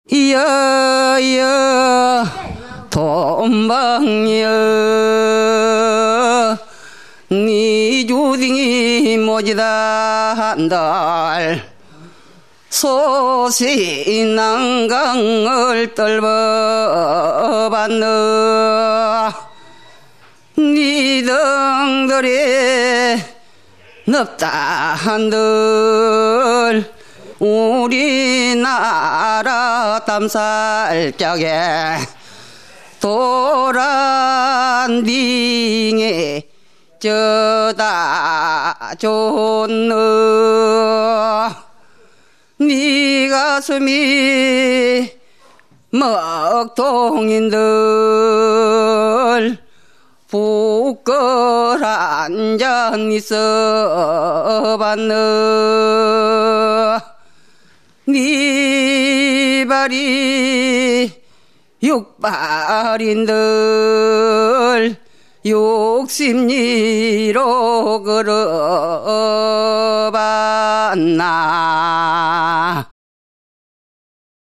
이여여 돈방여 니 주딩이 모지다 한달 소시 난강을 떨어봤노 니 등들이 넓다 한들 우리나라 땀살짝에 도란딩에 저다 좋노 네 가슴이 먹통인들 부끄 한잔 있어봤노 네 발이 육발인들 욕심리로 걸어봤나